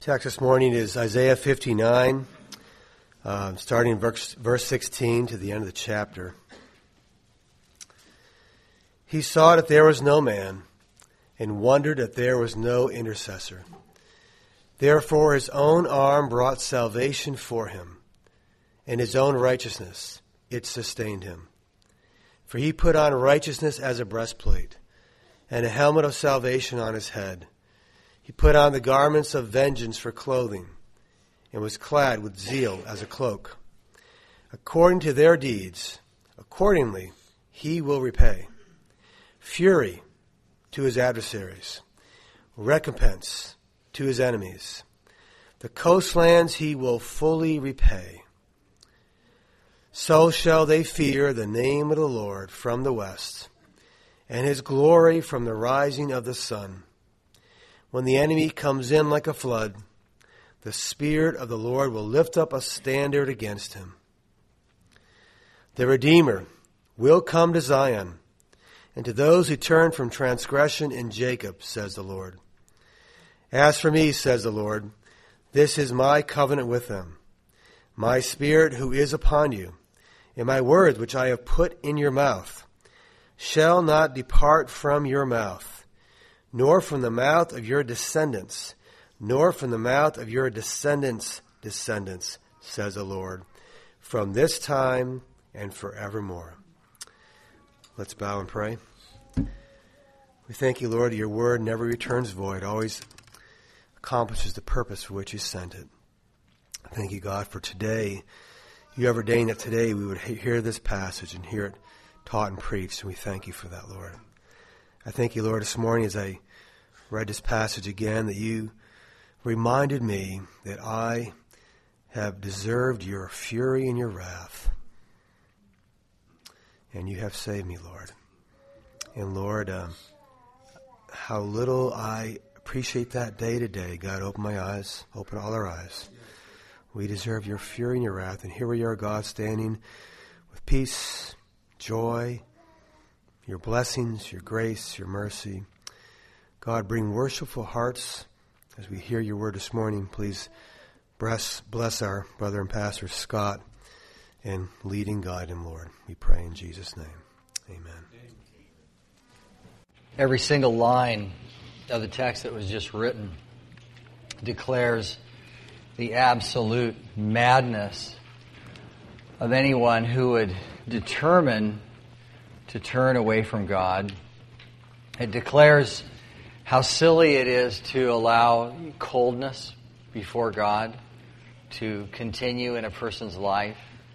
Text this morning is Isaiah 59, starting in verse 16 to the end of the chapter. He saw that there was no man, and wondered that there was no intercessor. Therefore his own arm brought salvation for him, and his own righteousness, it sustained him. For he put on righteousness as a breastplate, and a helmet of salvation on his head. He put on the garments of vengeance for clothing, and was clad with zeal as a cloak. According to their deeds, accordingly he will repay. Fury to his adversaries, recompense to his enemies. The coastlands he will fully repay. So shall they fear the name of the Lord from the west, and his glory from the rising of the sun. When the enemy comes in like a flood, the Spirit of the Lord will lift up a standard against him. The Redeemer will come to Zion, and to those who turn from transgression in Jacob, says the Lord. As for me, says the Lord, this is my covenant with them, my Spirit who is upon you, and my words which I have put in your mouth shall not depart from your mouth, nor from the mouth of your descendants, nor from the mouth of your descendants' descendants, says the Lord, from this time and forevermore. Let's bow and pray. We thank you, Lord, that your word never returns void, always accomplishes the purpose for which you sent it. Thank you, God, for today. You have ordained that today we would hear this passage and hear it taught and preached, and we thank you for that, Lord. I thank you, Lord, this morning as I read this passage again, that you reminded me that I have deserved your fury and your wrath. And you have saved me, Lord. And Lord, how little I appreciate that day to day. God, open my eyes, open all our eyes. We deserve your fury and your wrath. And here we are, God, standing with peace, joy, your blessings, your grace, your mercy. God, bring worshipful hearts as we hear your word this morning. Please bless our brother and pastor Scott and lead and guide him, Lord. We pray in Jesus' name. Amen. Every single line of the text that was just written declares the absolute madness of anyone who would determine to turn away from God. It declares how silly it is to allow coldness before God to continue in a person's life.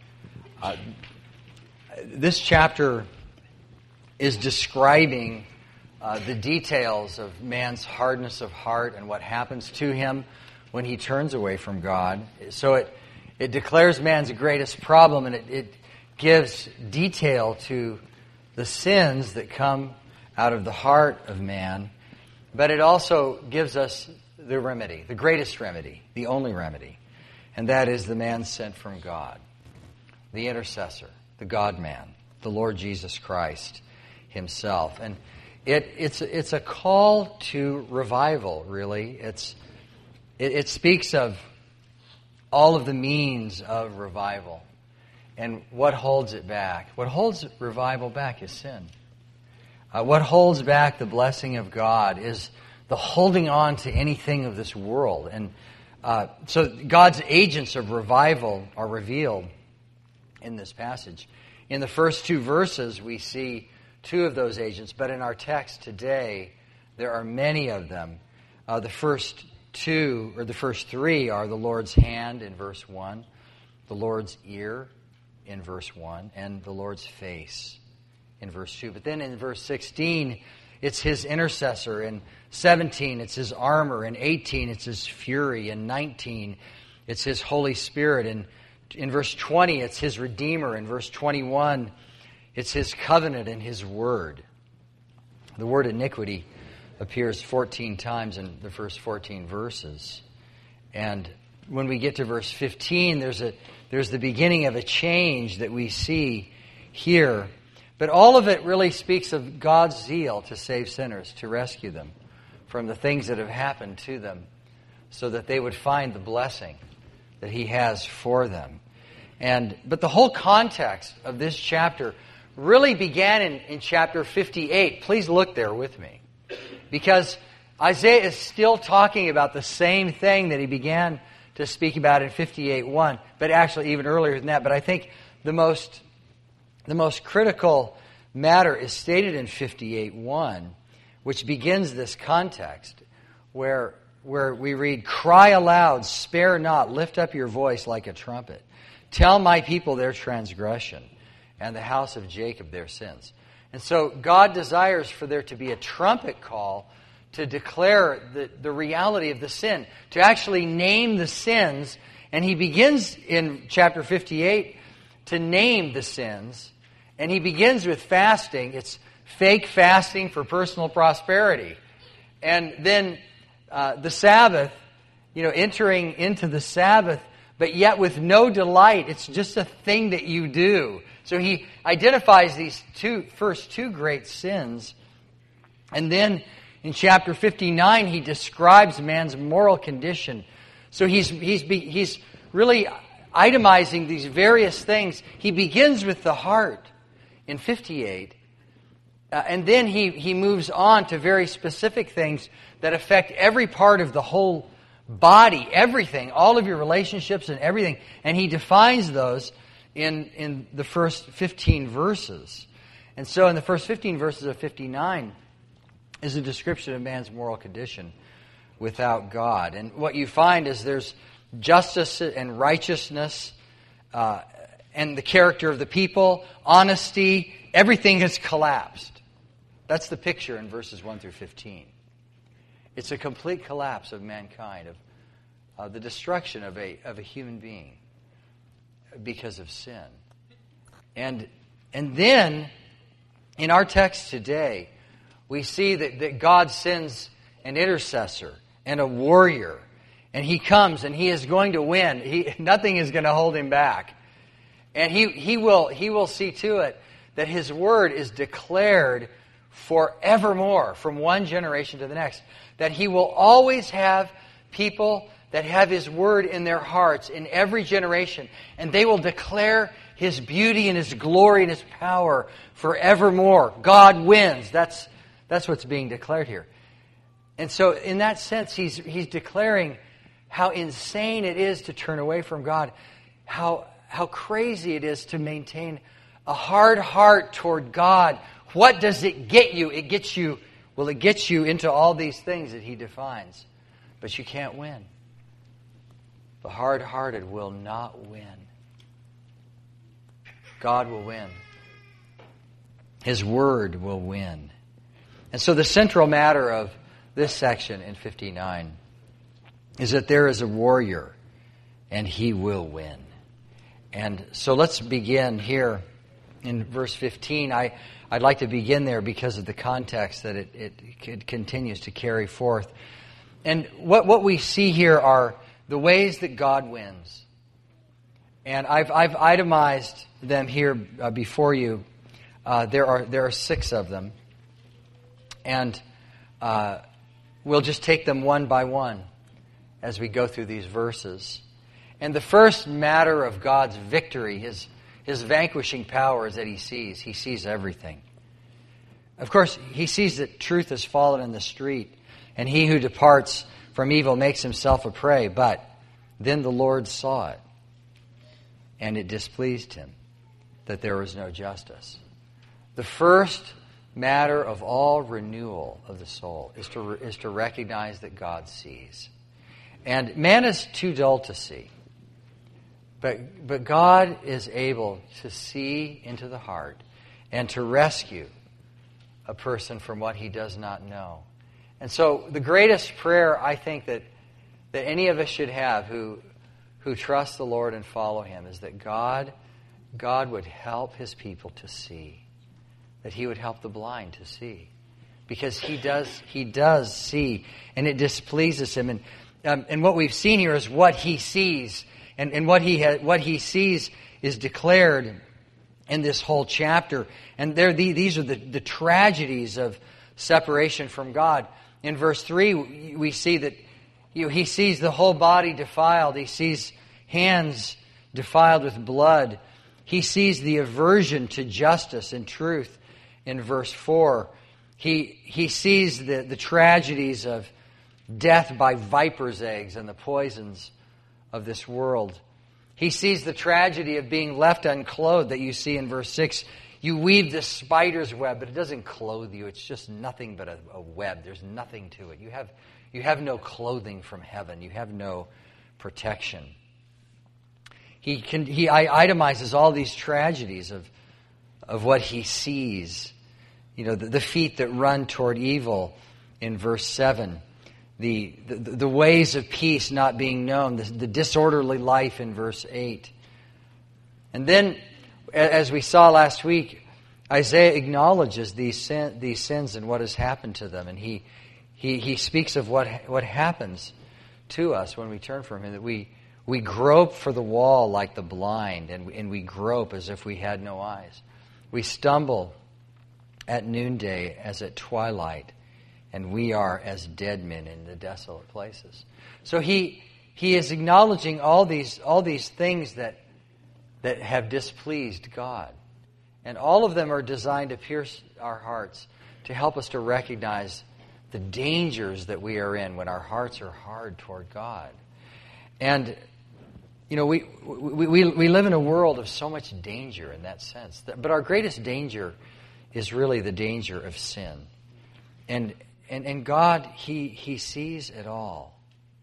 This chapter is describing the details of man's hardness of heart and what happens to him when he turns away from God. So it declares man's greatest problem, and it gives detail to the sins that come out of the heart of man. But it also gives us the remedy, the greatest remedy, the only remedy. And that is the man sent from God, the intercessor, the God-man, the Lord Jesus Christ himself. And it's a call to revival, really. It speaks of all of the means of revival and what holds it back. What holds revival back is sin. What holds back the blessing of God is the holding on to anything of this world. And so God's agents of revival are revealed in this passage. In the first two verses, we see two of those agents, but in our text today, there are many of them. The first three are the Lord's hand in verse 1, the Lord's ear in verse 1, and the Lord's face in verse 2. But then in verse 16, it's his intercessor. In 17, it's his armor. In 18, it's his fury. In 19, it's his Holy Spirit. And in verse 20, it's his Redeemer. In verse 21, it's his covenant and his word. The word iniquity appears 14 times in the first 14 verses. And when we get to verse 15, there's the beginning of a change that we see here. But all of it really speaks of God's zeal to save sinners, to rescue them from the things that have happened to them. so that they would find the blessing that He has for them. But the whole context of this chapter really began in chapter 58. Please look there with me. Because Isaiah is still talking about the same thing that he began to speak about in 58:1, but actually even earlier than that. But I think the most critical matter is stated in 58:1, which begins this context, where we read, "Cry aloud, spare not, lift up your voice like a trumpet. Tell my people their transgression, and the house of Jacob their sins." And so God desires for there to be a trumpet call to declare the reality of the sin, to actually name the sins. And He begins in chapter 58 to name the sins. And He begins with fasting. It's fake fasting for personal prosperity. And then the Sabbath, entering into the Sabbath, but yet with no delight. It's just a thing that you do. So He identifies these first two great sins. And then in chapter 59, He describes man's moral condition. So he's really itemizing these various things. He begins with the heart in 58. And then he moves on to very specific things that affect every part of the whole body, everything, all of your relationships and everything. And He defines those in the first 15 verses. And so in the first 15 verses of 59 is a description of man's moral condition without God. And what you find is there's justice and righteousness and the character of the people, honesty, everything has collapsed. That's the picture in verses 1 through 15. It's a complete collapse of mankind, of the destruction of a human being because of sin. And then, in our text today, we see that God sends an intercessor and a warrior. And He comes and He is going to win. Nothing is going to hold Him back. And he will see to it that His word is declared forevermore, from one generation to the next. That He will always have people that have His word in their hearts in every generation. And they will declare His beauty and His glory and His power forevermore. God wins. That's what's being declared here. And so in that sense, he's declaring how insane it is to turn away from God. How crazy it is to maintain a hard heart toward God. What does it get you? It gets you into all these things that He defines. But you can't win. The hard-hearted will not win. God will win. His word will win. And so the central matter of this section in 59 is that there is a warrior and he will win. And so let's begin here in verse 15. I'd like to begin there because of the context that it continues to carry forth. And what we see here are the ways that God wins. And I've itemized them here before you. There are 6 of them. And we'll just take them one by one as we go through these verses. And the first matter of God's victory, His vanquishing power, is that He sees. He sees everything. Of course, He sees that truth has fallen in the street, and he who departs from evil makes himself a prey. But then the Lord saw it, and it displeased Him that there was no justice. The first matter of all renewal of the soul is to recognize that God sees. And man is too dull to see. But God is able to see into the heart and to rescue a person from what he does not know. And so the greatest prayer I think that any of us should have who trust the Lord and follow Him is that God would help His people to see. That He would help the blind to see. Because He does see, and it displeases Him. And what we've seen here is what He sees. And what He sees is declared in this whole chapter. And these are the tragedies of separation from God. In verse 3, we see that He sees the whole body defiled. He sees hands defiled with blood. He sees the aversion to justice and truth in verse 4. He sees the tragedies of death by viper's eggs and the poisons of this world. He sees the tragedy of being left unclothed that you see in verse 6. You weave this spider's web, but it doesn't clothe you. It's just nothing but a web. There's nothing to it. You have no clothing from heaven. You have no protection. He itemizes all these tragedies of what he sees. The feet that run toward evil in verse 7. The ways of peace not being known. The disorderly life in verse 8. And then, as we saw last week, Isaiah acknowledges these sins and what has happened to them. And he speaks of what happens to us when we turn from him. That we grope for the wall like the blind, and we grope as if we had no eyes. We stumble at noonday as at twilight, and we are as dead men in the desolate places. So he is acknowledging all these things that have displeased God. And all of them are designed to pierce our hearts, to help us to recognize the dangers that we are in when our hearts are hard toward God. And we live in a world of so much danger in that sense. But our greatest danger is really the danger of sin. And God, He sees it all.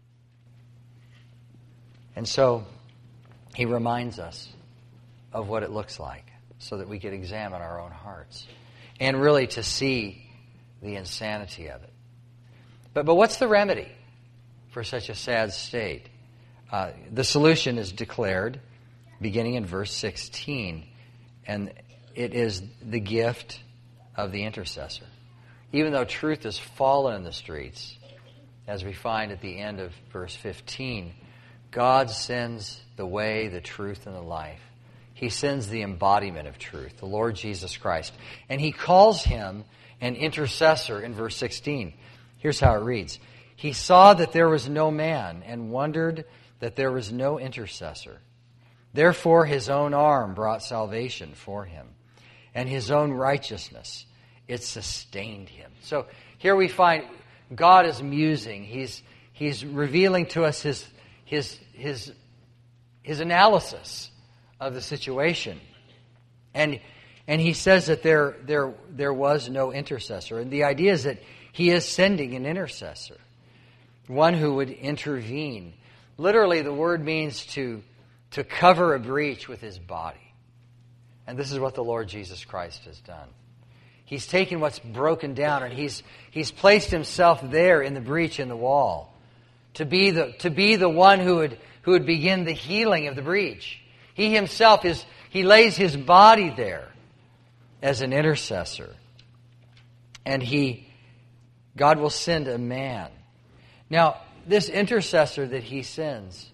And so He reminds us of what it looks like so that we can examine our own hearts and really to see the insanity of it. But what's the remedy for such a sad state? The solution is declared beginning in verse 16, and it is the gift of the intercessor. Even though truth has fallen in the streets, as we find at the end of verse 15, God sends the way, the truth, and the life. He sends the embodiment of truth, the Lord Jesus Christ. And He calls Him an intercessor in verse 16. Here's how it reads. He saw that there was no man and wondered that there was no intercessor. Therefore His own arm brought salvation for Him, and His own righteousness, it sustained Him. So here we find God is musing. He's revealing to us His analysis of the situation. And He says that there was no intercessor. And the idea is that He is sending an intercessor, one who would intervene. Literally, the word means to cover a breach with His body. And this is what the Lord Jesus Christ has done. He's taken what's broken down and He's placed Himself there in the breach in the wall to be the one who would begin the healing of the breach. He Himself He lays His body there as an intercessor. And God will send a man. Now, this intercessor that He sends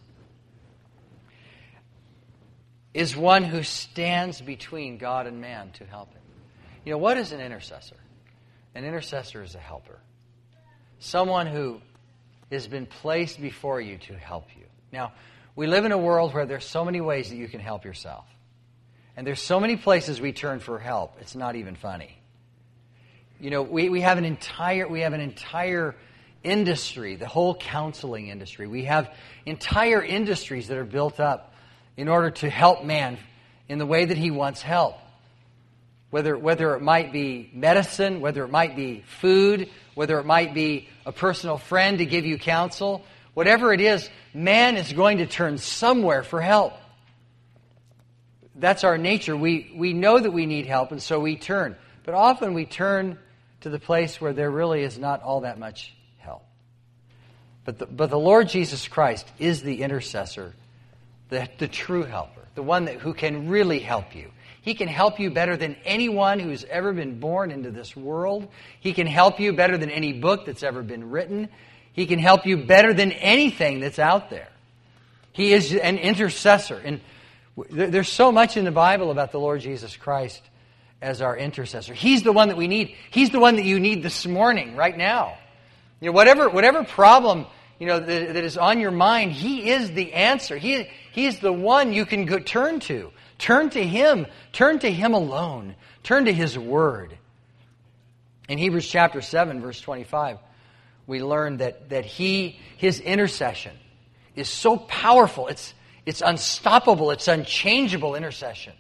is one who stands between God and man to help him. What is an intercessor? An intercessor is a helper. Someone who has been placed before you to help you. Now, we live in a world where there's so many ways that you can help yourself. And there's so many places we turn for help, it's not even funny. We have an entire industry, the whole counseling industry. We have entire industries that are built up in order to help man in the way that he wants help. Whether it might be medicine, whether it might be food, whether it might be a personal friend to give you counsel, whatever it is, man is going to turn somewhere for help. That's our nature. We know that we need help, and so we turn. But often we turn to the place where there really is not all that much help. But the Lord Jesus Christ is the intercessor, the true helper, the one who can really help you. He can help you better than anyone who's ever been born into this world. He can help you better than any book that's ever been written. He can help you better than anything that's out there. He is an intercessor. And there's so much in the Bible about the Lord Jesus Christ as our intercessor. He's the one that we need. He's the one that you need this morning, right now. Whatever problem that is on your mind, He is the answer. He is the one you can turn to. Turn to Him. Turn to Him alone. Turn to His Word. In Hebrews chapter 7, verse 25, we learn that His intercession is so powerful. It's unstoppable. It's unchangeable intercession.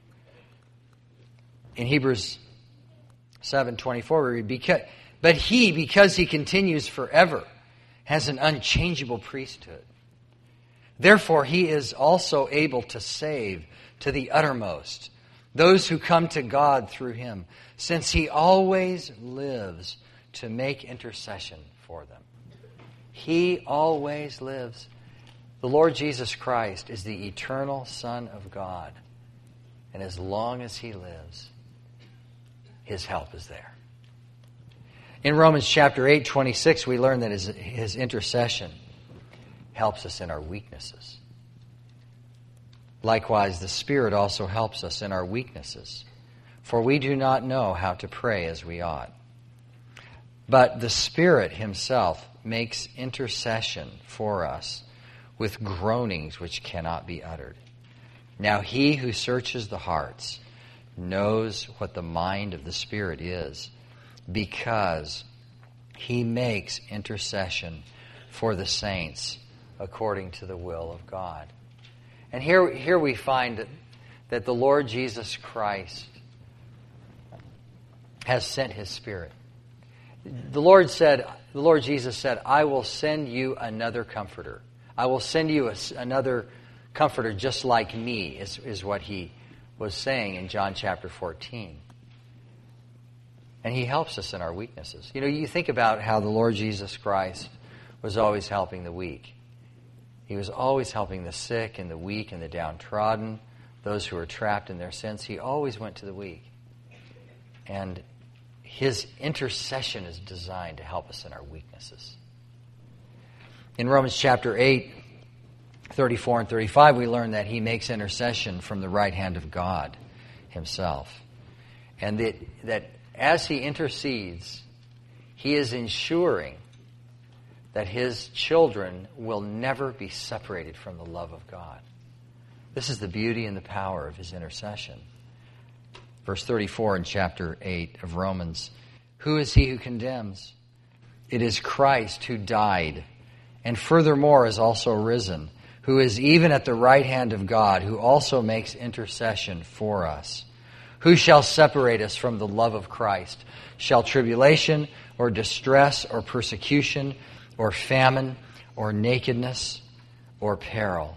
In Hebrews 7:24, we read, but He, because He continues forever, has an unchangeable priesthood. Therefore, He is also able to save to the uttermost those who come to God through Him, since He always lives to make intercession for them. He always lives. The Lord Jesus Christ is the eternal Son of God. And as long as He lives, His help is there. In Romans chapter 8:26, we learn that His intercession helps us in our weaknesses. Likewise, the Spirit also helps us in our weaknesses, for we do not know how to pray as we ought. But the Spirit Himself makes intercession for us with groanings which cannot be uttered. Now He who searches the hearts knows what the mind of the Spirit is, because He makes intercession for the saints according to the will of God. And here we find that the Lord Jesus Christ has sent His Spirit. The Lord Jesus said, I will send you another comforter. I will send you another comforter just like me, is what He was saying in John chapter 14. And He helps us in our weaknesses. You think about how the Lord Jesus Christ was always helping the weak. He was always helping the sick and the weak and the downtrodden, those who were trapped in their sins. He always went to the weak. And His intercession is designed to help us in our weaknesses. In Romans chapter 8, 34 and 35, we learn that He makes intercession from the right hand of God Himself. And that as He intercedes, He is ensuring that His children will never be separated from the love of God. This is the beauty and the power of His intercession. Verse 34 in chapter 8 of Romans, who is he who condemns? It is Christ who died, and furthermore is also risen, who is even at the right hand of God, who also makes intercession for us. Who shall separate us from the love of Christ? Shall tribulation or distress or persecution or famine or nakedness or peril?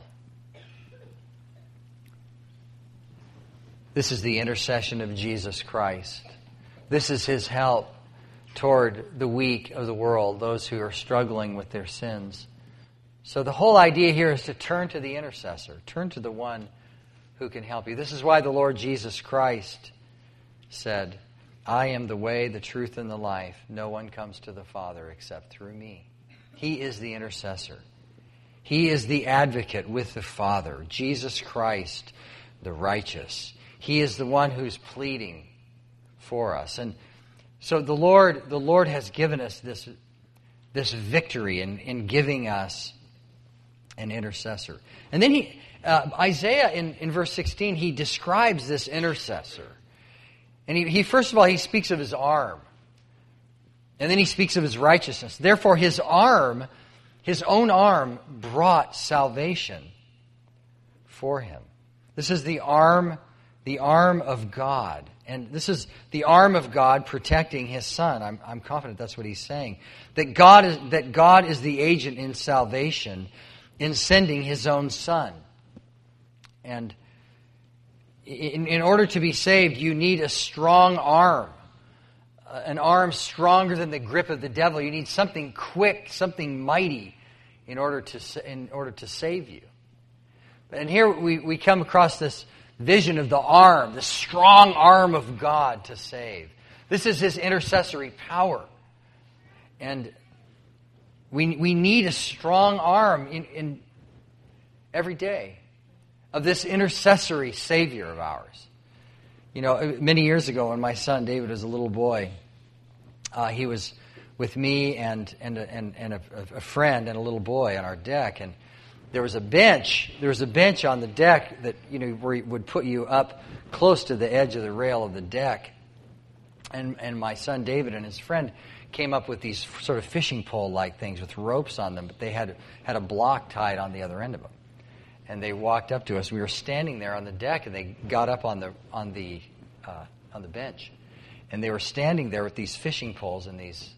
This is the intercession of Jesus Christ. This is His help toward the weak of the world, those who are struggling with their sins. So the whole idea here is to turn to the intercessor. Turn to the one who can help you. This is why the Lord Jesus Christ said, I am the way, the truth, and the life. No one comes to the Father except through me. He is the intercessor. He is the advocate with the Father. Jesus Christ, the righteous. He is the one who's pleading for us. And so the Lord has given us this victory in giving us an intercessor. And then Isaiah in verse 16, he describes this intercessor. And he first of all, he speaks of his arm. And then he speaks of his righteousness. Therefore, his own arm brought salvation for him. This is the arm of God. And this is the arm of God protecting His Son. I'm confident that's what he's saying. That God is the agent in salvation in sending His own Son. And in order to be saved, you need a strong arm. An arm stronger than the grip of the devil. You need something quick, something mighty in order to save you. And here we come across this vision of the arm, the strong arm of God to save. This is His intercessory power. And we need a strong arm in every day of this intercessory Savior of ours. Many years ago when my son David was a little boy, he was with me and a friend and a little boy on our deck, and there was a bench on the deck that, where it would put you up close to the edge of the rail of the deck. And my son David and his friend came up with these sort of fishing pole-like things with ropes on them, but they had a block tied on the other end of them. And they walked up to us. We were standing there on the deck, and they got up on the bench, and they were standing there with these fishing poles and these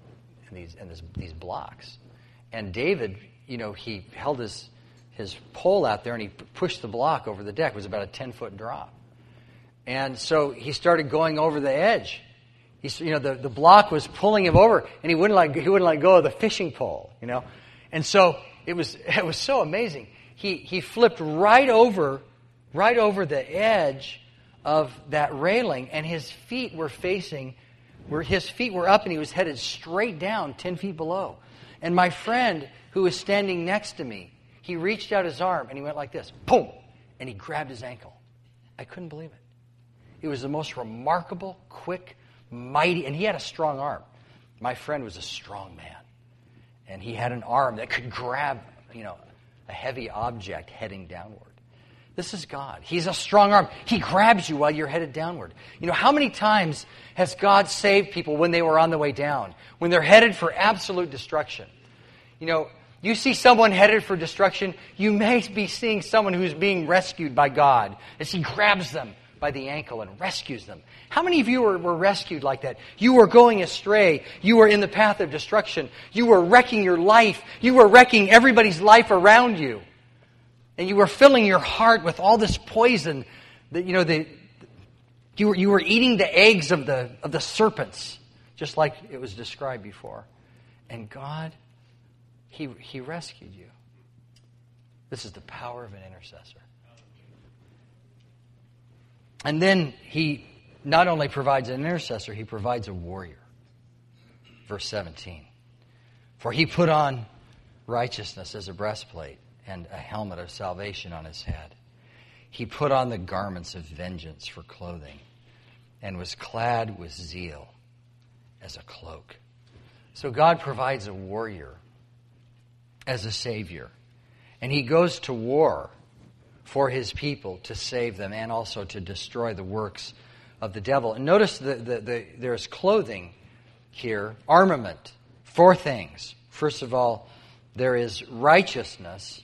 blocks. And David, he held his pole out there, and he pushed the block over the deck. It was about a 10-foot drop. And so he started going over the edge. The block was pulling him over, and he wouldn't let go of the fishing pole. And so it was so amazing. He flipped right over the edge of that railing, and his feet were up, and he was headed straight down 10 feet below. And my friend, who was standing next to me, he reached out his arm, and he went like this, boom, and he grabbed his ankle. I couldn't believe it. It was the most remarkable, quick, mighty, and he had a strong arm. My friend was a strong man, and he had an arm that could grab, a heavy object heading downward. This is God. He's a strong arm. He grabs you while you're headed downward. How many times has God saved people when they were on the way down, when they're headed for absolute destruction? You see someone headed for destruction, you may be seeing someone who's being rescued by God as He grabs them by the ankle and rescues them. How many of you were rescued like that? You were going astray. You were in the path of destruction. You were wrecking your life. You were wrecking everybody's life around you. And you were filling your heart with all this poison that, you were eating the eggs of the serpents, just like it was described before. And God, He rescued you. This is the power of an intercessor. And then He not only provides an intercessor, He provides a warrior. Verse 17. For He put on righteousness as a breastplate and a helmet of salvation on His head. He put on the garments of vengeance for clothing and was clad with zeal as a cloak. So God provides a warrior as a Savior. And He goes to war for His people to save them and also to destroy the works of the devil. And notice there's clothing here, armament, 4 things. First of all, there is righteousness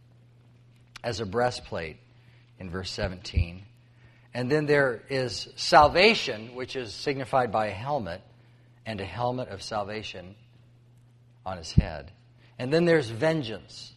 as a breastplate in verse 17. And then there is salvation, which is signified by a helmet, and a helmet of salvation on his head. And then there's vengeance.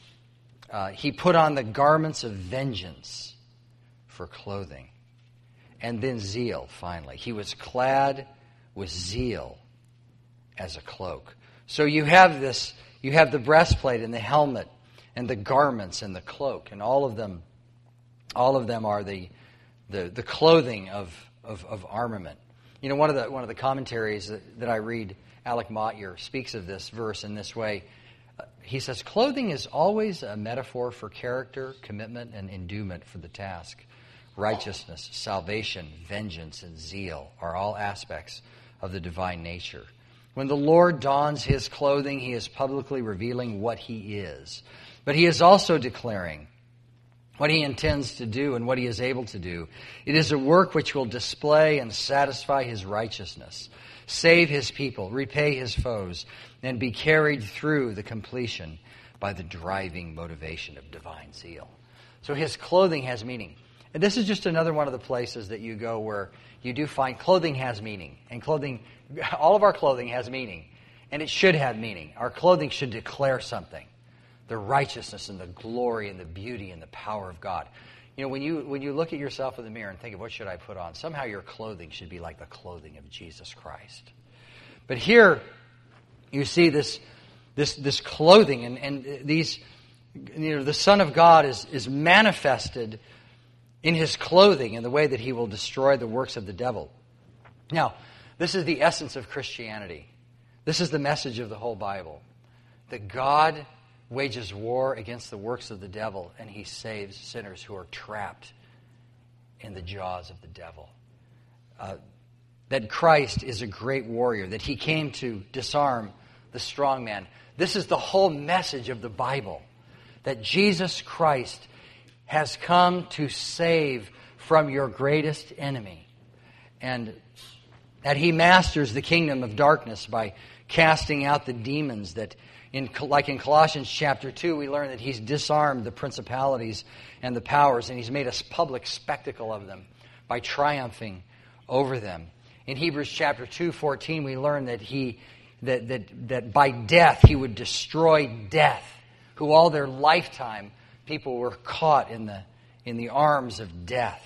He put on the garments of vengeance for clothing. And then zeal, finally. He was clad with zeal as a cloak. So you have the breastplate and the helmet and the garments and the cloak, and all of them are the clothing of armament. One of the commentaries that I read, Alec Motyer speaks of this verse in this way. He says, clothing is always a metaphor for character, commitment, and endowment for the task. Righteousness, salvation, vengeance, and zeal are all aspects of the divine nature. When the Lord dons His clothing, He is publicly revealing what He is. But He is also declaring what He intends to do and what He is able to do. It is a work which will display and satisfy His righteousness, save His people, repay His foes, and be carried through the completion by the driving motivation of divine zeal. So His clothing has meaning. And this is just another one of the places that you go where you do find clothing has meaning. And all of our clothing has meaning. And it should have meaning. Our clothing should declare something. The righteousness and the glory and the beauty and the power of God. When you look at yourself in the mirror and think of what should I put on, somehow your clothing should be like the clothing of Jesus Christ. But here you see this clothing and these, the Son of God is manifested in His clothing in the way that He will destroy the works of the devil. Now, this is the essence of Christianity. This is the message of the whole Bible. That God wages war against the works of the devil, and He saves sinners who are trapped in the jaws of the devil. that Christ is a great warrior, that he came to disarm the strong man. This is the whole message of the Bible, that Jesus Christ has come to save from your greatest enemy, and that he masters the kingdom of darkness by casting out the demons. That, like in Colossians chapter 2, we learn that he's disarmed the principalities and the powers, and he's made a public spectacle of them by triumphing over them. In Hebrews chapter 2:14, we learn that that by death he would destroy death, who all their lifetime people were caught in the arms of death.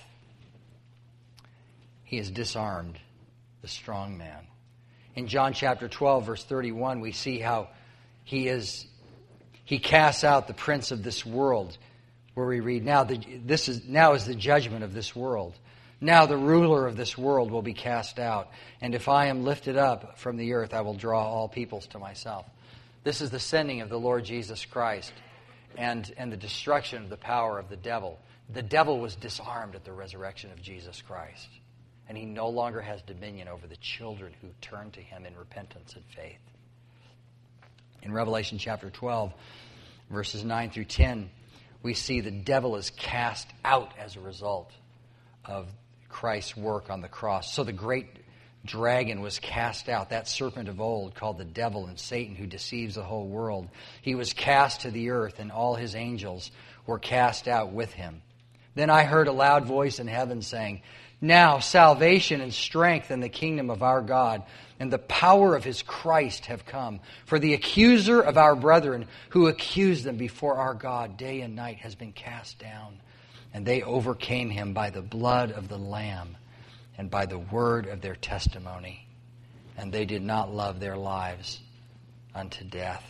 He has disarmed the strong man. In John chapter 12, verse 31, we see how he casts out the prince of this world, where we read, now is the judgment of this world. Now the ruler of this world will be cast out. And if I am lifted up from the earth, I will draw all peoples to myself. This is the sending of the Lord Jesus Christ and the destruction of the power of the devil. The devil was disarmed at the resurrection of Jesus Christ. And he no longer has dominion over the children who turn to him in repentance and faith. In Revelation chapter 12, verses 9 through 10, we see the devil is cast out as a result of Christ's work on the cross. So the great dragon was cast out, that serpent of old called the devil and Satan, who deceives the whole world. He was cast to the earth, and all his angels were cast out with him. Then I heard a loud voice in heaven saying, now salvation and strength and the kingdom of our God and the power of his Christ have come. For the accuser of our brethren who accused them before our God day and night has been cast down. And they overcame him by the blood of the Lamb and by the word of their testimony. And they did not love their lives unto death.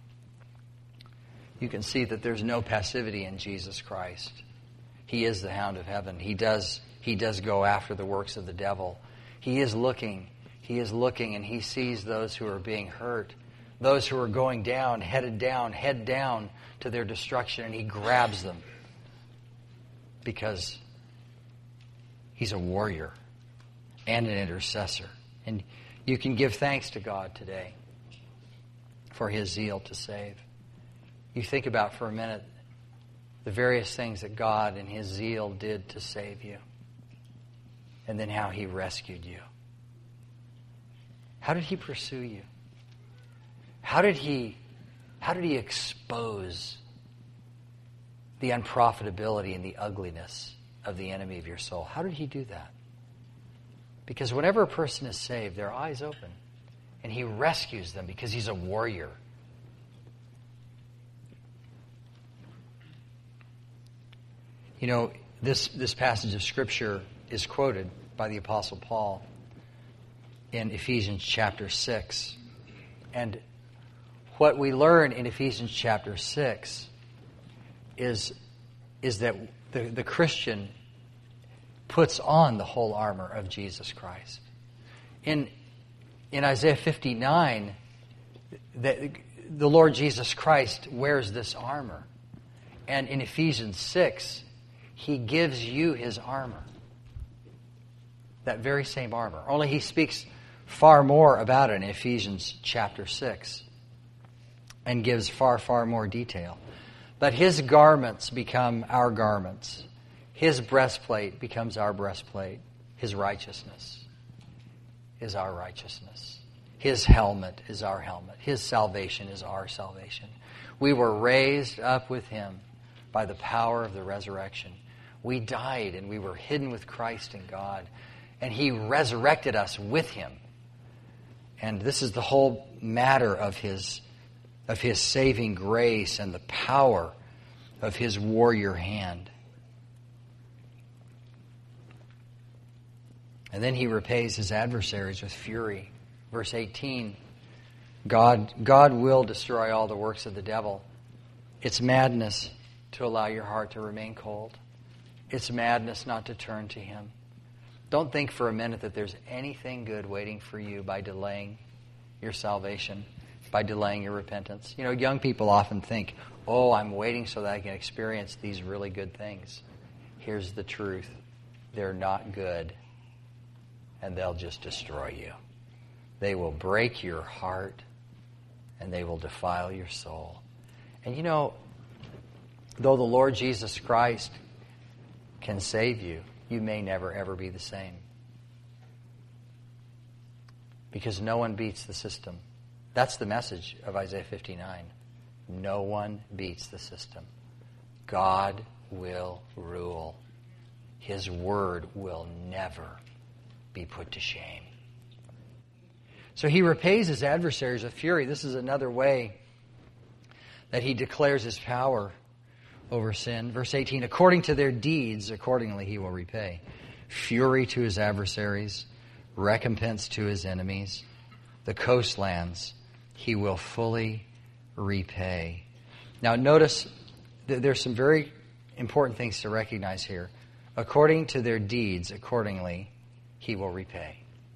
You can see that there's no passivity in Jesus Christ. He is the hound of heaven. He does go after the works of the devil. He is looking, and he sees those who are being hurt, those who are going down, head down to their destruction, and he grabs them because he's a warrior and an intercessor. And you can give thanks to God today for his zeal to save. You think about for a minute the various things that God in his zeal did to save you. And then how he rescued you. How did he pursue you? How did he expose the unprofitability and the ugliness of the enemy of your soul? How did he do that? Because whenever a person is saved, their eyes open, and he rescues them because he's a warrior. You know, this passage of Scripture is quoted by the Apostle Paul in Ephesians chapter 6. And what we learn in Ephesians chapter 6 is that the Christian puts on the whole armor of Jesus Christ. In Isaiah 59, the Lord Jesus Christ wears this armor. And in Ephesians 6, he gives you his armor. That very same armor. Only he speaks far more about it in Ephesians chapter 6 and gives far, far more detail. But his garments become our garments. His breastplate becomes our breastplate. His righteousness is our righteousness. His helmet is our helmet. His salvation is our salvation. We were raised up with him by the power of the resurrection. We died and we were hidden with Christ in God. And he resurrected us with him. And this is the whole matter of his saving grace and the power of his warrior hand. And then he repays his adversaries with fury. Verse 18, God will destroy all the works of the devil. It's madness to allow your heart to remain cold. It's madness not to turn to him. Don't think for a minute that there's anything good waiting for you by delaying your salvation, by delaying your repentance. You know, young people often think, oh, I'm waiting so that I can experience these really good things. Here's the truth. They're not good. and they'll just destroy you. They will break your heart, and they will defile your soul. And you know, though the Lord Jesus Christ can save you, you may never, ever be the same. Because no one beats the system. That's the message of Isaiah 59. No one beats the system. God will rule. His word will never be put to shame. So he repays his adversaries with fury. This is another way that he declares his power over sin. Verse 18, according to their deeds, accordingly he will repay. Fury to his adversaries, recompense to his enemies. The coastlands he will fully repay. Now notice that there's some very important things to recognize here. According to their deeds, accordingly he will repay.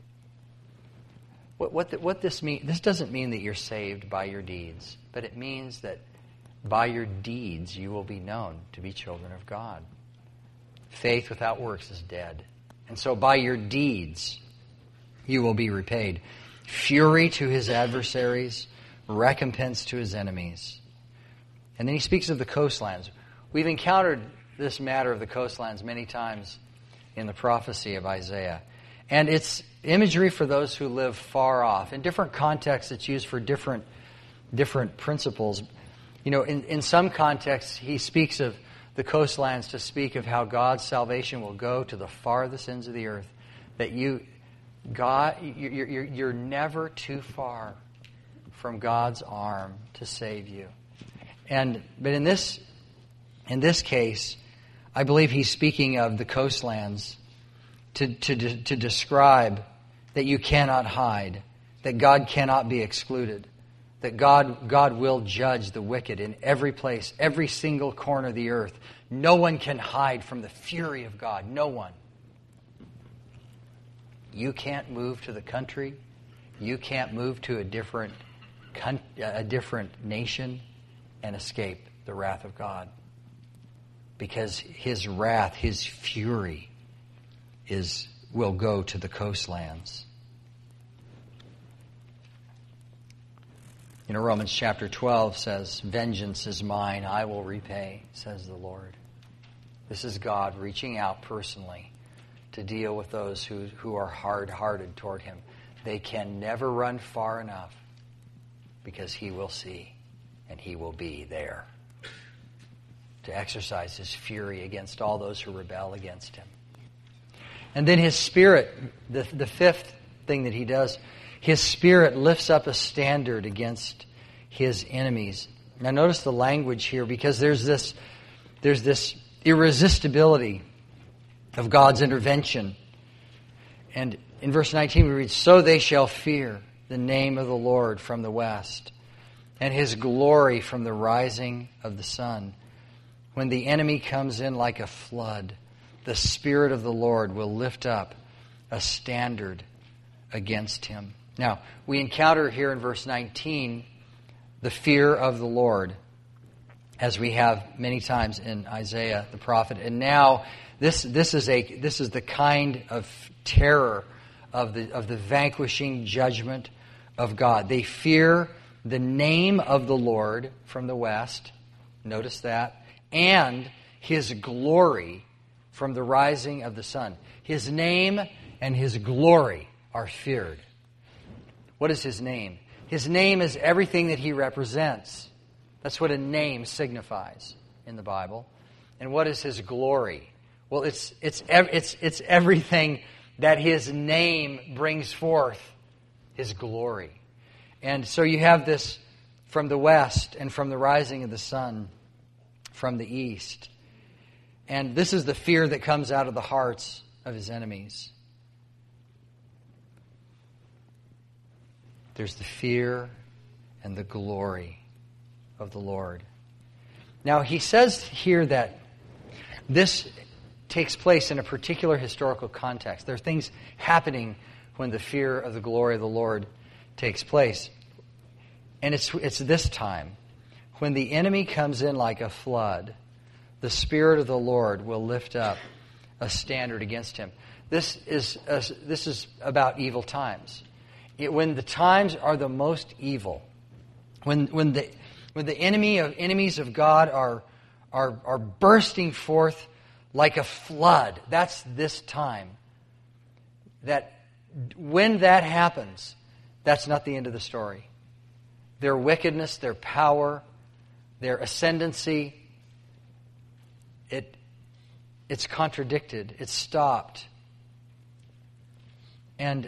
What this means, this doesn't mean that you're saved by your deeds, but it means that by your deeds you will be known to be children of God. Faith without works is dead. And so by your deeds you will be repaid. Fury to his adversaries, recompense to his enemies. And then he speaks of the coastlands. We've encountered this matter of the coastlands many times in the prophecy of Isaiah. And it's imagery for those who live far off. In different contexts, it's used for different principles. You know, in some contexts, he speaks of the coastlands to speak of how God's salvation will go to the farthest ends of the earth. That you're never too far from God's arm to save you. But in this case, I believe he's speaking of the coastlands to describe that you cannot hide, that God cannot be excluded, that God will judge the wicked in every place, every single corner of the earth. No one can hide from the fury of God. No one. You can't move to the country. You can't move to a different nation and escape the wrath of God. Because his wrath, his fury will go to the coastlands. You know, Romans chapter 12 says, vengeance is mine, I will repay, says the Lord. This is God reaching out personally to deal with those who are hard-hearted toward him. They can never run far enough because he will see and he will be there to exercise his fury against all those who rebel against him. And then his Spirit, the fifth thing that he does, his Spirit lifts up a standard against his enemies. Now notice the language here, because there's this irresistibility of God's intervention. And in verse 19 we read, so they shall fear the name of the Lord from the west, and his glory from the rising of the sun. When the enemy comes in like a flood, the Spirit of the Lord will lift up a standard against him. Now, we encounter here in verse 19 the fear of the Lord, as we have many times in Isaiah the prophet. And now this is the kind of terror of the vanquishing judgment of God. They fear the name of the Lord from the west. Notice that. And his glory from the rising of the sun. His name and his glory are feared. What is his name? His name is everything that he represents. That's what a name signifies in the Bible. And what is his glory? Well, it's everything that his name brings forth, his glory. And so you have this from the west and from the rising of the sun, from the east. And this is the fear that comes out of the hearts of his enemies. There's the fear and the glory of the Lord. Now, he says here that this takes place in a particular historical context. There are things happening when the fear of the glory of the Lord takes place. And it's this time. When the enemy comes in like a flood, the Spirit of the Lord will lift up a standard against him. This is about evil times. When the times are the most evil, when the enemies of God are bursting forth like a flood, that's this time. That when that happens, that's not the end of the story. Their wickedness, their power, their ascendancy, it's contradicted, it's stopped. And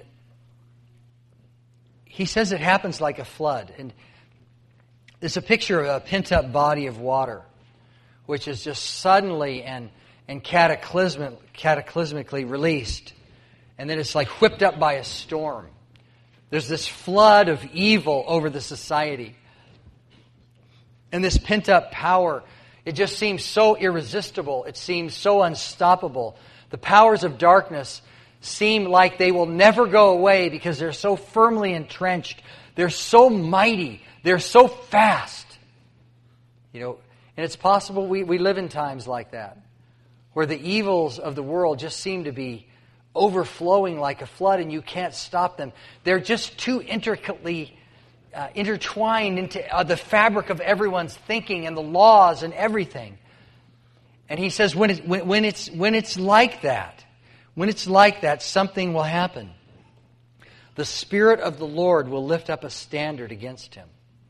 he says it happens like a flood. And it's a picture of a pent-up body of water, which is just suddenly and cataclysmically released. And then it's like whipped up by a storm. There's this flood of evil over the society. And this pent-up power, it just seems so irresistible. It seems so unstoppable. The powers of darkness seem like they will never go away because they're so firmly entrenched. They're so mighty. They're so fast. And it's possible we live in times like that, where the evils of the world just seem to be overflowing like a flood and you can't stop them. They're just too intricately intertwined into the fabric of everyone's thinking and the laws and everything. And he says when it's like that, something will happen. The Spirit of the Lord will lift up a standard against him.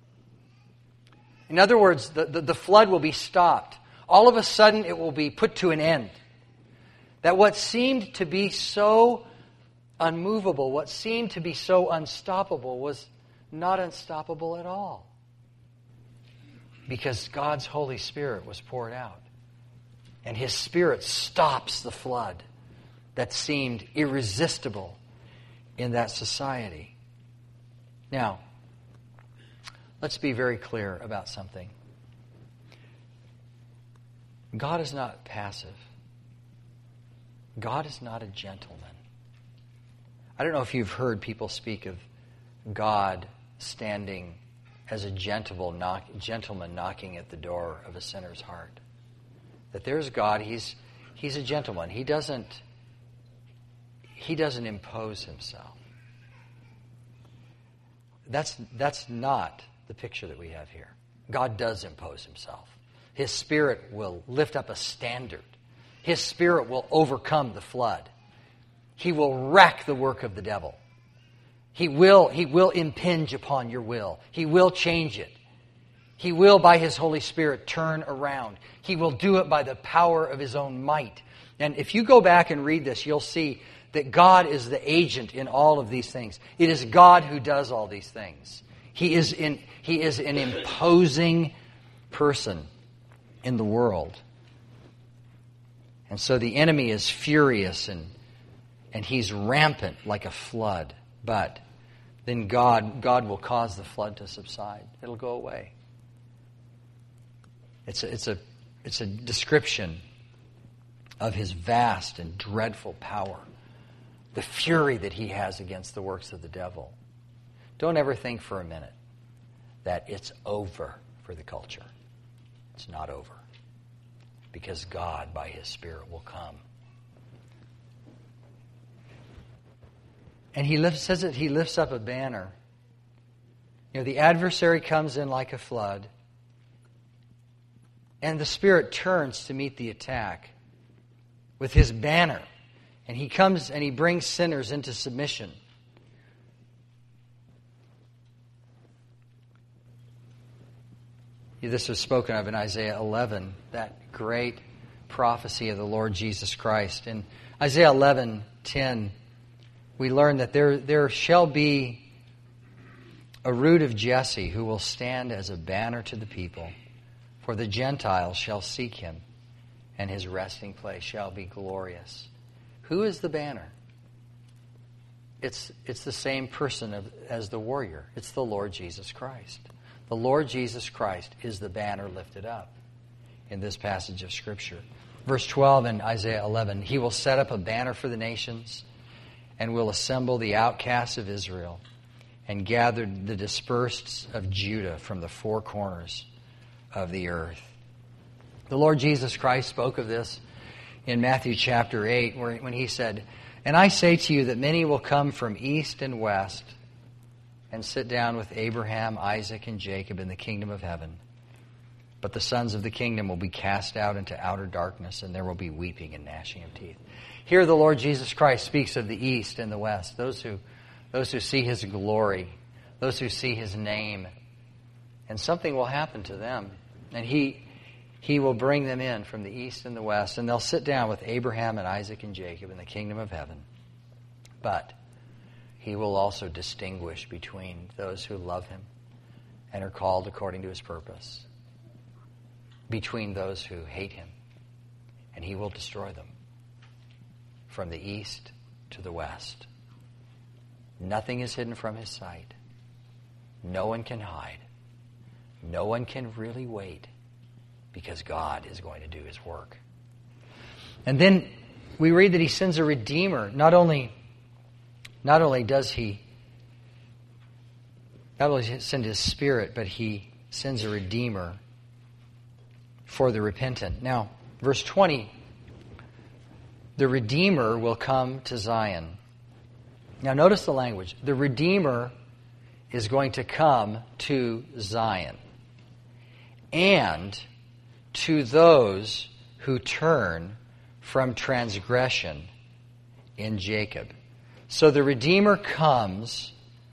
In other words, the flood will be stopped. All of a sudden, it will be put to an end. That what seemed to be so unmovable, what seemed to be so unstoppable, was not unstoppable at all. Because God's Holy Spirit was poured out. And His Spirit stops the flood that seemed irresistible in that society. Now, let's be very clear about something. God is not passive. God is not a gentleman. I don't know if you've heard people speak of God standing as a gentleman knocking at the door of a sinner's heart. That there's God, He's a gentleman. He doesn't impose Himself. That's not the picture that we have here. God does impose Himself. His Spirit will lift up a standard. His Spirit will overcome the flood. He will wreck the work of the devil. He will impinge upon your will. He will change it. He will, by His Holy Spirit, turn around. He will do it by the power of His own might. And if you go back and read this, you'll see that God is the agent in all of these things. It is God who does all these things. He is an imposing person in the world. And so the enemy is furious and he's rampant like a flood. But then God will cause the flood to subside. It'll go away. It's a description of His vast and dreadful power. The fury that He has against the works of the devil. Don't ever think for a minute that it's over for the culture. It's not over. Because God, by His Spirit, will come. And He lifts up a banner. The adversary comes in like a flood. And the Spirit turns to meet the attack with His banner. And He comes and He brings sinners into submission. This was spoken of in Isaiah 11, that great prophecy of the Lord Jesus Christ. In Isaiah 11:10, we learn that there shall be a root of Jesse who will stand as a banner to the people. For the Gentiles shall seek Him, and His resting place shall be glorious. Who is the banner? It's the same person as the warrior. It's the Lord Jesus Christ. The Lord Jesus Christ is the banner lifted up in this passage of Scripture. Verse 12 in Isaiah 11, He will set up a banner for the nations and will assemble the outcasts of Israel and gather the dispersed of Judah from the four corners of the earth. The Lord Jesus Christ spoke of this in Matthew chapter 8, when He said, And I say to you that many will come from east and west and sit down with Abraham, Isaac, and Jacob in the kingdom of heaven. But the sons of the kingdom will be cast out into outer darkness, and there will be weeping and gnashing of teeth. Here the Lord Jesus Christ speaks of the east and the west, those who see His glory, those who see His name. And something will happen to them. And He will bring them in from the east and the west, and they'll sit down with Abraham and Isaac and Jacob in the kingdom of heaven. But He will also distinguish between those who love Him and are called according to His purpose, between those who hate Him, and He will destroy them from the east to the west. Nothing is hidden from His sight. No one can hide. No one can really wait, because God is going to do His work. And then we read that He sends a Redeemer. Not only does He send His Spirit, but He sends a Redeemer for the repentant. Now, verse 20, the Redeemer will come to Zion. Now notice the language. The Redeemer is going to come to Zion. And to those who turn from transgression in Jacob. So the Redeemer comes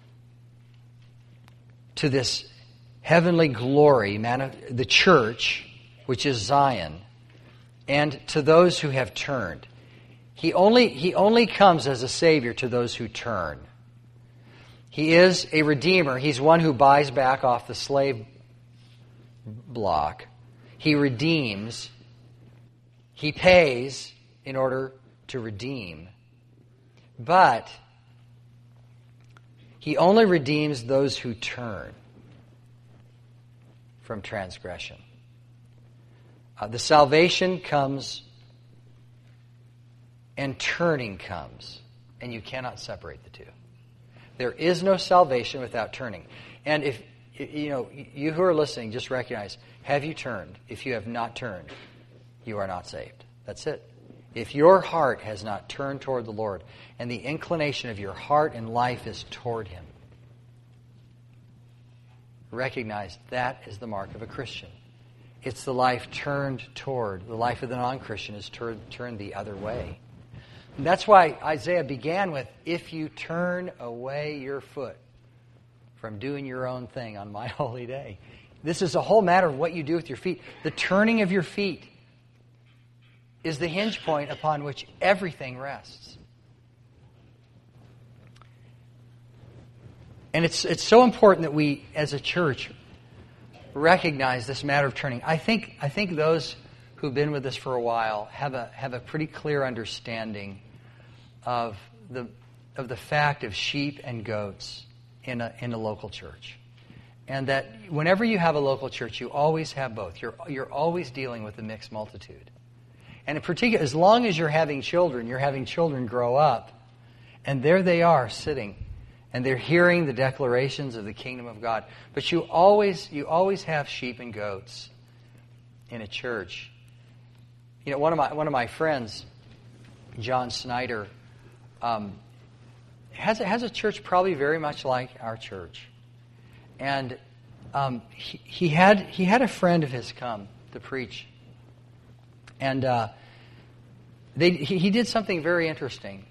to this heavenly glory, the church, which is Zion, and to those who have turned. He only comes as a Savior to those who turn. He is a Redeemer. He's one who buys back off the slave block. He redeems. He pays in order to redeem. But He only redeems those who turn from transgression. The salvation comes and turning comes, and you cannot separate the two. There is no salvation without turning. And if you who are listening, just recognize, have you turned? If you have not turned, you are not saved. That's it. If your heart has not turned toward the Lord, and the inclination of your heart and life is toward Him, recognize that is the mark of a Christian. It's the life turned toward. The life of the non-Christian is turned the other way. And that's why Isaiah began with, if you turn away your foot from doing your own thing on my holy day. This is a whole matter of what you do with your feet. The turning of your feet is the hinge point upon which everything rests. And it's so important that we, as a church, recognize this matter of turning. I think those who've been with us for a while have a pretty clear understanding of the fact of sheep and goats in a local church. And that whenever you have a local church, you always have both. You're always dealing with a mixed multitude. And in particular, as long as you're having children grow up, and there they are sitting, and they're hearing the declarations of the kingdom of God. But you always have sheep and goats in a church. You know, one of my friends, John Snyder, has a church probably very much like our church. And he had a friend of his come to preach, and he did something very interesting.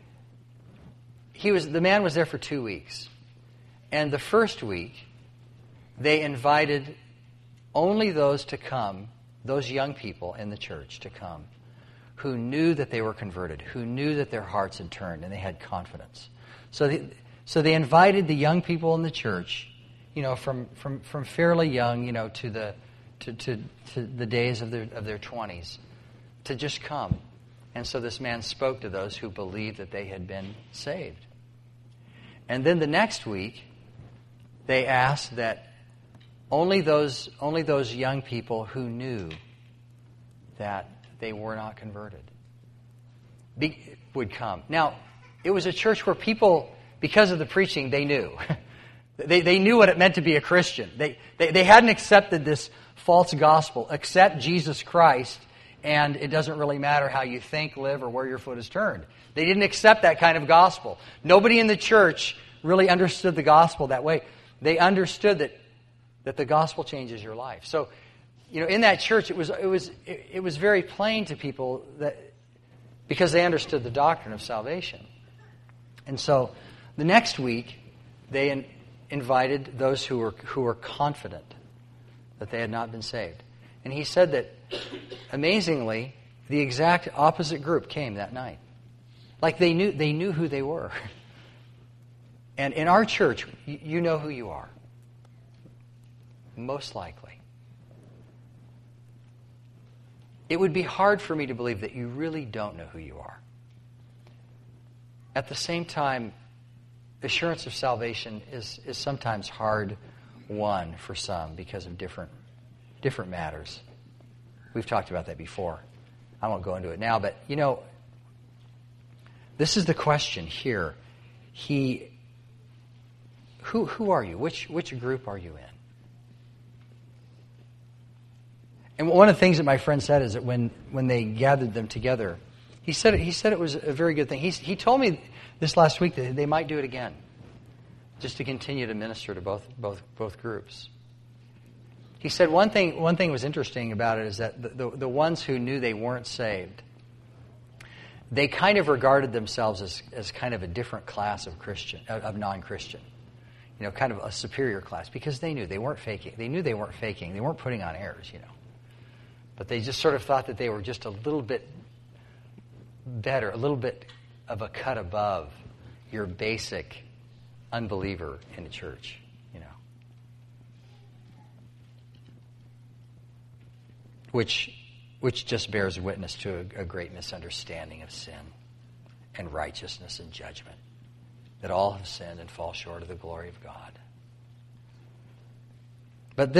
The man was there for 2 weeks, and the first week they invited only those to come, those young people in the church to come, who knew that they were converted, who knew that their hearts had turned, and they had confidence. So they invited the young people in the church, from fairly young, to the days of their 20s, to just come. And so this man spoke to those who believed that they had been saved. And then the next week, they asked that only those young people who knew that they were not converted would come. Now, it was a church where people, because of the preaching, they knew. They knew what it meant to be a Christian. They hadn't accepted this false gospel. Accept Jesus Christ and it doesn't really matter how you think, live, or where your foot is turned. They didn't accept that kind of gospel. Nobody in the church really understood the gospel that way. They understood that the gospel changes your life. So, in that church, it was very plain to people that because they understood the doctrine of salvation. And so, the next week, they invited those who were confident that they had not been saved. And he said that, amazingly, the exact opposite group came that night. Like they knew who they were. And in our church, you know who you are. Most likely. It would be hard for me to believe that you really don't know who you are. At the same time, assurance of salvation is sometimes hard won for some because of different matters. We've talked about that before. I won't go into it now, but this is the question here. Who are you? Which group are you in? And one of the things that my friend said is that when they gathered them together, he said it was a very good thing. He told me this last week that they might do it again, just to continue to minister to both groups. He said one thing was interesting about it is that the ones who knew they weren't saved, they kind of regarded themselves as kind of a different class of non-Christian. Kind of a superior class, because they knew they weren't faking. They knew they weren't faking. They weren't putting on airs, But they just sort of thought that they were just a little bit better, a little bit of a cut above your basic unbeliever in the church, Which just bears witness to a great misunderstanding of sin and righteousness and judgment. That all have sinned and fall short of the glory of God. But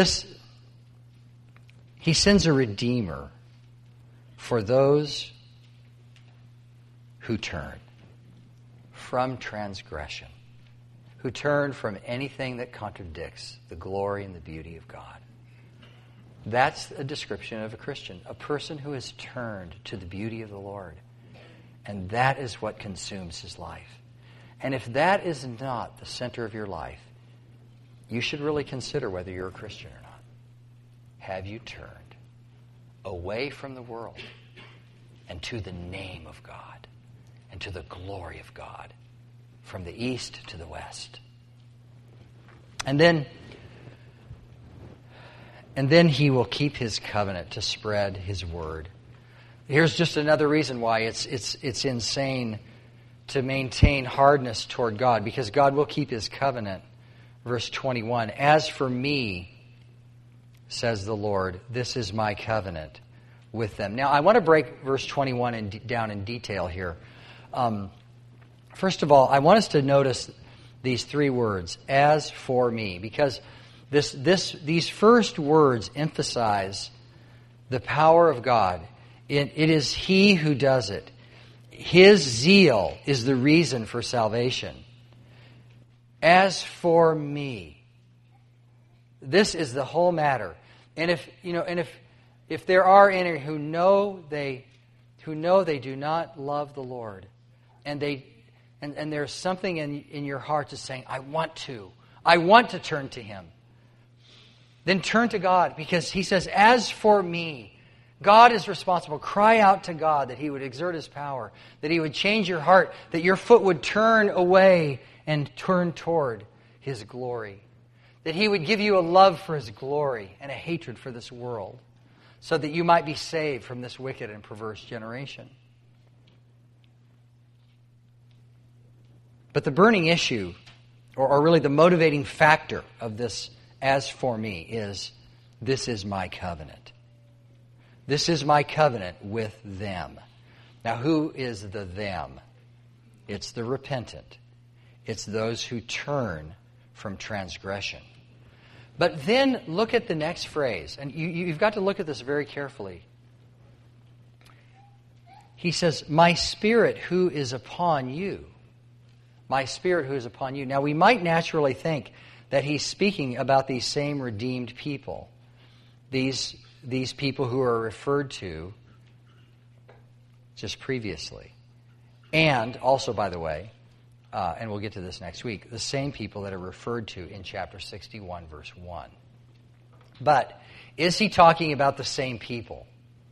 He sends a Redeemer for those who turn from transgression, who turn from anything that contradicts the glory and the beauty of God. That's a description of a Christian, a person who has turned to the beauty of the Lord. And that is what consumes his life. And if that is not the center of your life, you should really consider whether you're a Christian or not. Have you turned away from the world and to the name of God and to the glory of God, from the east to the west? And then He will keep His covenant to spread His word. Here's just another reason why it's insane to maintain hardness toward God, because God will keep His covenant. Verse 21, "As for me, says the Lord, this is my covenant with them." Now, I want to break verse 21 down in detail here. First of all, I want us to notice these three words, "as for me," because these first words emphasize the power of God. It is He who does it. His zeal is the reason for salvation. As for me, this is the whole matter. And if there are any who know they do not love the Lord, and there's something in your heart that's saying, I want to turn to Him, then turn to God, because He says, "As for me," God is responsible. Cry out to God that He would exert His power, that He would change your heart, that your foot would turn away and turn toward His glory, that He would give you a love for His glory and a hatred for this world, so that you might be saved from this wicked and perverse generation. But the burning issue, or really the motivating factor of this "as for me," is, this is my covenant. This is my covenant with them. Now, who is the them? It's the repentant. It's those who turn from transgression. But then look at the next phrase, and you've got to look at this very carefully. He says, "My Spirit who is upon you." My Spirit who is upon you. Now, we might naturally think that He's speaking about these same redeemed people. These people who are referred to just previously. And also, by the way, and we'll get to this next week, the same people that are referred to in chapter 61, verse 1. But is he talking about the same people?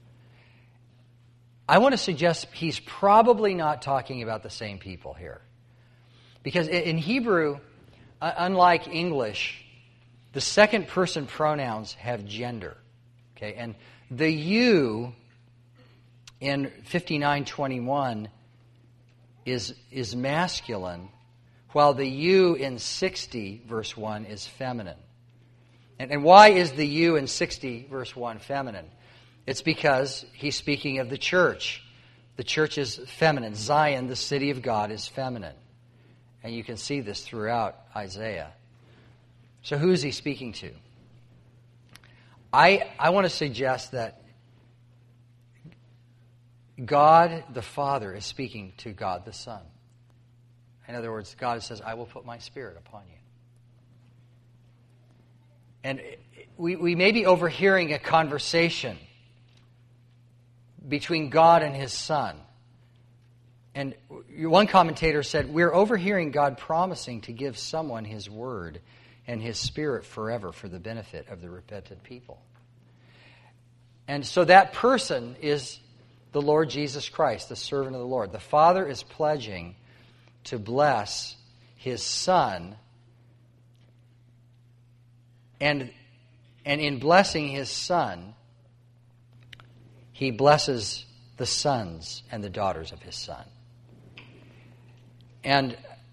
I want to suggest he's probably not talking about the same people here. Because in Hebrew, unlike English, the second person pronouns have gender. Okay, and the you in 59:21 is masculine, while the you in 60 verse 1 is feminine. And why is the you in 60 verse 1 feminine? It's because he's speaking of the church. The church is feminine. Zion, the city of God, is feminine. And you can see this throughout Isaiah. So who is he speaking to? I want to suggest that God the Father is speaking to God the Son. In other words, God says, I will put my Spirit upon you. And we may be overhearing a conversation between God and His Son. And one commentator said, we're overhearing God promising to give someone His Word and His Spirit forever for the benefit of the repentant people. And so that person is the Lord Jesus Christ, the servant of the Lord. The Father is pledging to bless His Son, and in blessing His Son, He blesses the sons and the daughters of His Son. And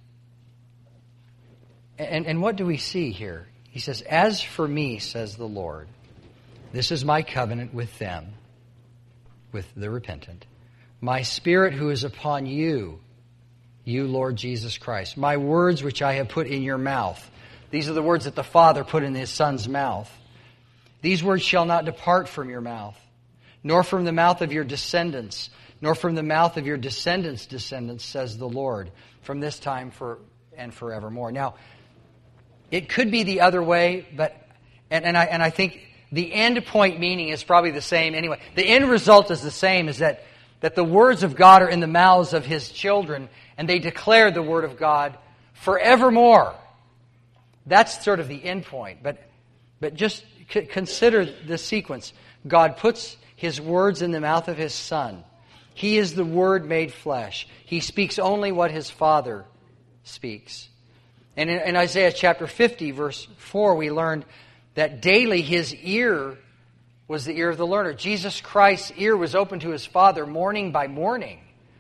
what do we see here? He says, as for me, says the Lord, this is my covenant with them, with the repentant. My Spirit who is upon you, you, Lord Jesus Christ. My words which I have put in your mouth. These are the words that the Father put in His Son's mouth. These words shall not depart from your mouth, nor from the mouth of your descendants, nor from the mouth of your descendants' descendants, says the Lord, from this time and forevermore. Now, it could be the other way, but and I think the end point meaning is probably the same anyway. The end result is the same, is that the words of God are in the mouths of His children, and they declare the Word of God forevermore. That's sort of the end point. But just consider the sequence. God puts His words in the mouth of His Son. He is the Word made flesh. He speaks only what His Father speaks. And in Isaiah chapter 50, verse 4, we learned that daily His ear was the ear of the learner. Jesus Christ's ear was open to His Father morning by morning.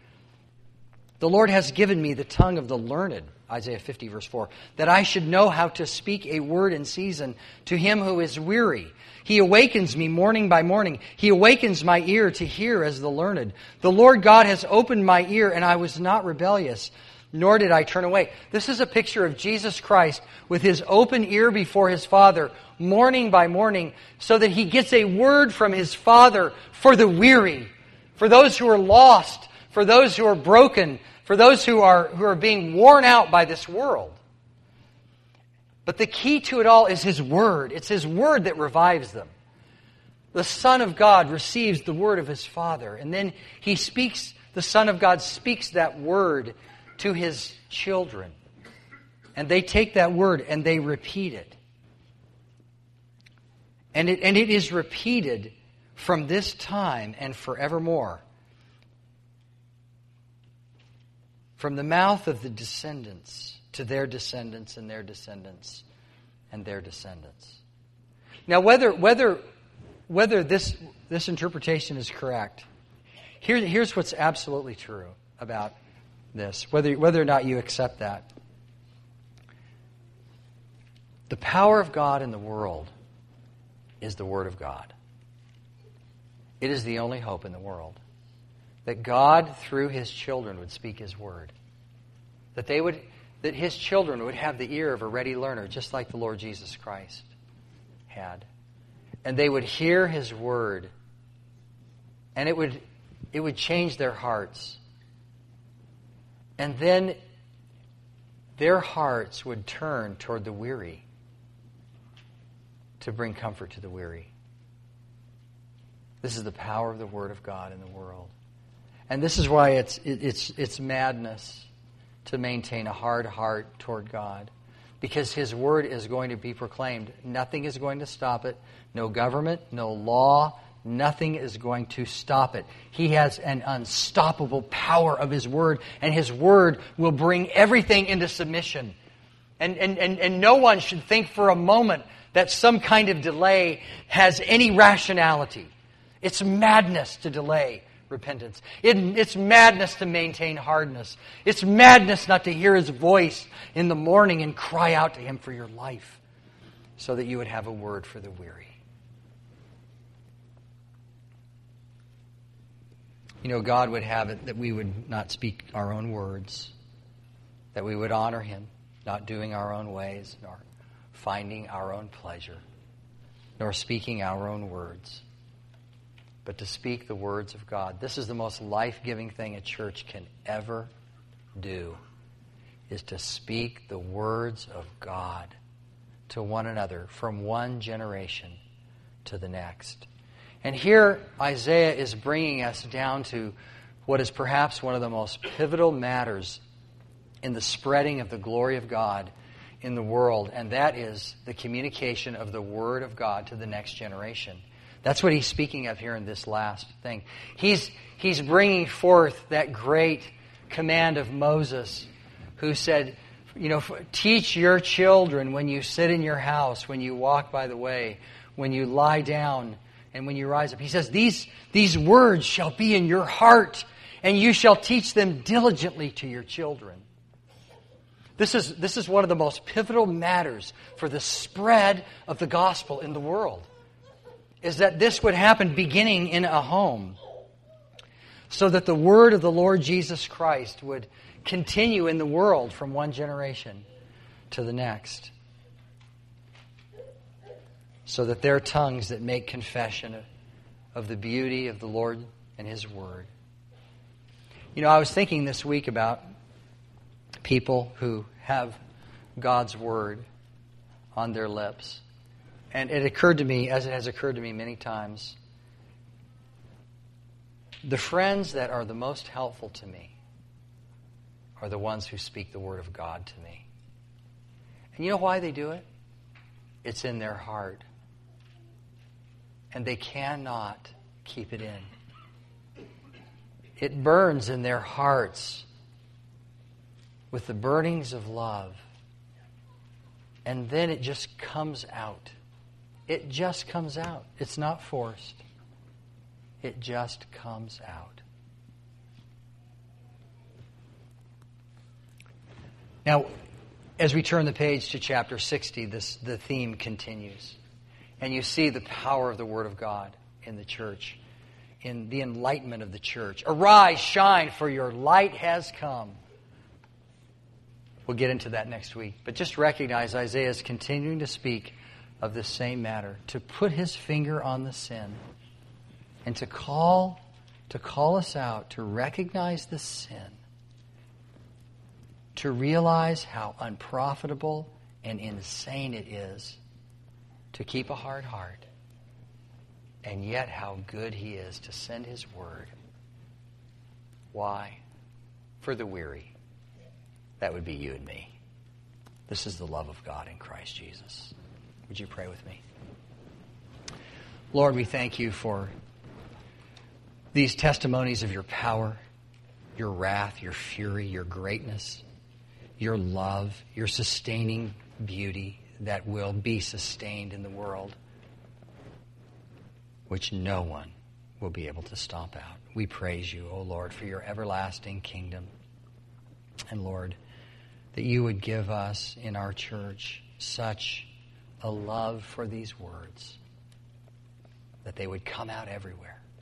The Lord has given me the tongue of the learned, Isaiah 50, verse 4, that I should know how to speak a word in season to him who is weary. He awakens me morning by morning. He awakens my ear to hear as the learned. The Lord God has opened my ear, and I was not rebellious, nor did I turn away. This is a picture of Jesus Christ with His open ear before His Father, morning by morning, so that He gets a word from His Father for the weary, for those who are lost, for those who are broken, for those who are being worn out by this world. But the key to it all is His Word. It's His Word that revives them. The Son of God receives the Word of His Father, and then the Son of God speaks that Word to His children. And they take that Word and they repeat it. And it is repeated from this time and forevermore. From the mouth of the descendants to their descendants and their descendants and their descendants. Now, whether this interpretation is correct, here's what's absolutely true about this, whether or not you accept that. The power of God in the world is the Word of God. It is the only hope in the world. That God, through His children, would speak His Word. That His children would have the ear of a ready learner, just like the Lord Jesus Christ had. And they would hear His Word, and it would change their hearts. And then their hearts would turn toward the weary to bring comfort to the weary. This is the power of the Word of God in the world. And this is why it's madness to maintain a hard heart toward God. Because His Word is going to be proclaimed. Nothing is going to stop it. No government, no law, nothing is going to stop it. He has an unstoppable power of His Word, and His Word will bring everything into submission. And no one should think for a moment that some kind of delay has any rationality. It's madness to delay repentance. It's madness to maintain hardness. It's madness not to hear His voice in the morning and cry out to Him for your life so that you would have a word for the weary. You know, God would have it that we would not speak our own words, that we would honor Him, not doing our own ways, nor finding our own pleasure, nor speaking our own words, but to speak the words of God. This is the most life-giving thing a church can ever do, is to speak the words of God to one another from one generation to the next. And here Isaiah is bringing us down to what is perhaps one of the most pivotal matters in the spreading of the glory of God in the world, and that is the communication of the Word of God to the next generation. That's what he's speaking of here in this last thing. He's bringing forth that great command of Moses, who said, you know, teach your children when you sit in your house, when you walk by the way, when you lie down, and when you rise up. He says, these words shall be in your heart, and you shall teach them diligently to your children. This is one of the most pivotal matters for the spread of the gospel in the world, is that this would happen beginning in a home, so that the word of the Lord Jesus Christ would continue in the world from one generation to the next, so that their tongues that make confession of the beauty of the Lord and His Word. You know, I was thinking this week about people who have God's Word on their lips. And it occurred to me, as it has occurred to me many times, the friends that are the most helpful to me are the ones who speak the Word of God to me. And you know why they do it? It's in their heart. And they cannot keep it in. It burns in their hearts with the burnings of love. And then it just comes out. It just comes out. It's not forced. It just comes out. Now, as we turn the page to chapter 60, the theme continues. And you see the power of the Word of God in the church, in the enlightenment of the church. Arise, shine, for your light has come. We'll get into that next week. But just recognize Isaiah is continuing to speak of this same matter, to put his finger on the sin and to call us out, to recognize the sin, to realize how unprofitable and insane it is to keep a hard heart, and yet how good He is to send His Word. Why? For the weary. That would be you and me. This is the love of God in Christ Jesus. Would you pray with me? Lord, we thank You for these testimonies of Your power, Your wrath, Your fury, Your greatness, Your love, Your sustaining beauty that will be sustained in the world, which no one will be able to stomp out. We praise You, O Lord, for Your everlasting kingdom. And Lord, that You would give us in our church such a love for these words, that they would come out everywhere,